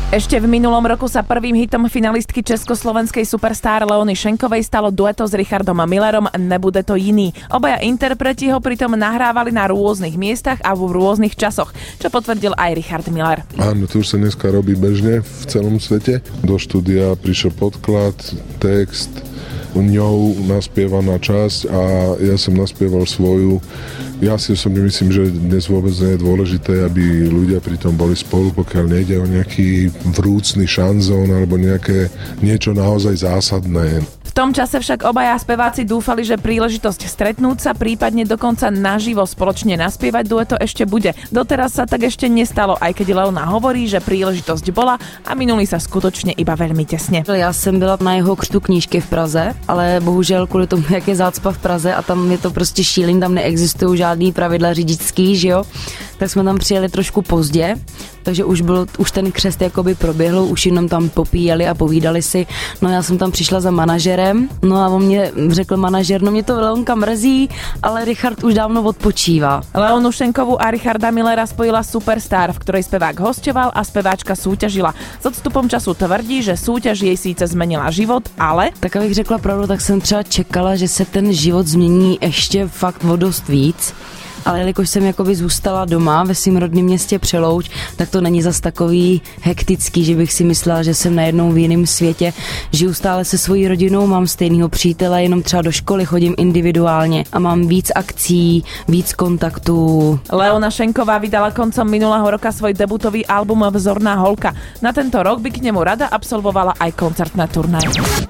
Ešte v minulom roku sa prvým hitom finalistky československej superstar Leony Schenkovej stalo dueto s Richardom Millerom Nebude to jiný. Obaja interpreti ho pritom nahrávali na rôznych miestach a v rôznych časoch, čo potvrdil aj Richard Miller. Áno, to už sa dneska robí bežne v celom svete. Do štúdia prišiel podklad, text, ňou naspievaná časť a ja som naspieval svoju. Ja si osobne myslím, že dnes vôbec nie je dôležité, aby ľudia pri tom boli spolu, pokiaľ nejde o nejaký vrúcny šanzón alebo niečo naozaj zásadné. V tom čase však obaja speváci dúfali, že príležitosť stretnúť sa, prípadne dokonca naživo spoločne naspievať dueto ešte bude. Doteraz sa tak ešte nestalo, aj keď Leona hovorí, že príležitosť bola a minuli sa skutočne iba veľmi tesne. Já jsem byla na jeho křtu knížky v Praze, ale bohužel kvůli tomu, jak je zácpa v Praze a tam je to prostě šílený, tam neexistují žádný pravidla řidičský, že jo, tak jsme tam přijeli trošku pozdě, takže už ten křest jakoby proběhl, už jenom tam popíjeli a povídali si. No já jsem tam přišla za manažerem, no a on mě řekl manažer, no mě to Leonka mrzí, ale Richard už dávno odpočívá. Leonu Schenkovú a Richarda Millera spojila Superstar, v ktorej spevák hosťoval a speváčka súťažila. S odstupom času tvrdí, že súťaž jej síce zmenila život, ale... Tak abych řekla pravdu, tak jsem třeba čekala, že se ten život změní ještě fakt o dost víc. Ale jelikož jsem jakoby zůstala doma ve svým rodném městě Přelouč, tak to není zas takový hektický, že bych si myslela, že jsem najednou v jiném světě. Žiju stále se svojí rodinou, mám stejného přítele, jenom třeba do školy chodím individuálně a mám víc akcí, víc kontaktů. Leona Schenková vydala koncom minulého roka svoj debutový album Vzorná holka. Na tento rok by k nemu rada absolvovala aj koncertné turné.